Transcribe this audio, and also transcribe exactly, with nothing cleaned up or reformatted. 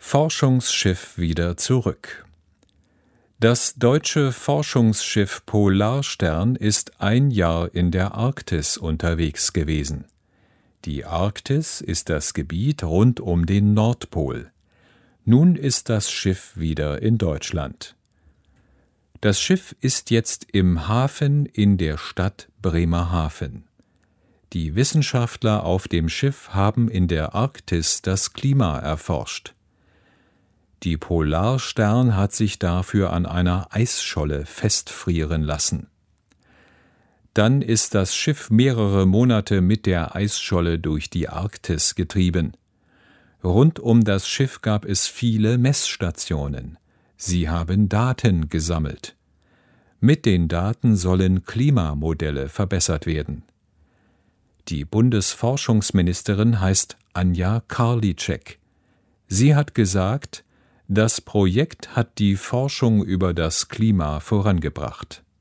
Forschungsschiff wieder zurück. Das deutsche Forschungsschiff Polarstern ist ein Jahr in der Arktis unterwegs gewesen. Die Arktis ist das Gebiet rund um den Nordpol. Nun ist das Schiff wieder in Deutschland. Das Schiff ist jetzt im Hafen in der Stadt Bremerhaven. Die Wissenschaftler auf dem Schiff haben in der Arktis das Klima erforscht. Die Polarstern hat sich dafür an einer Eisscholle festfrieren lassen. Dann ist das Schiff mehrere Monate mit der Eisscholle durch die Arktis getrieben. Rund um das Schiff gab es viele Messstationen. Sie haben Daten gesammelt. Mit den Daten sollen Klimamodelle verbessert werden. Die Bundesforschungsministerin heißt Anja Karliczek. Sie hat gesagt, das Projekt hat die Forschung über das Klima vorangebracht.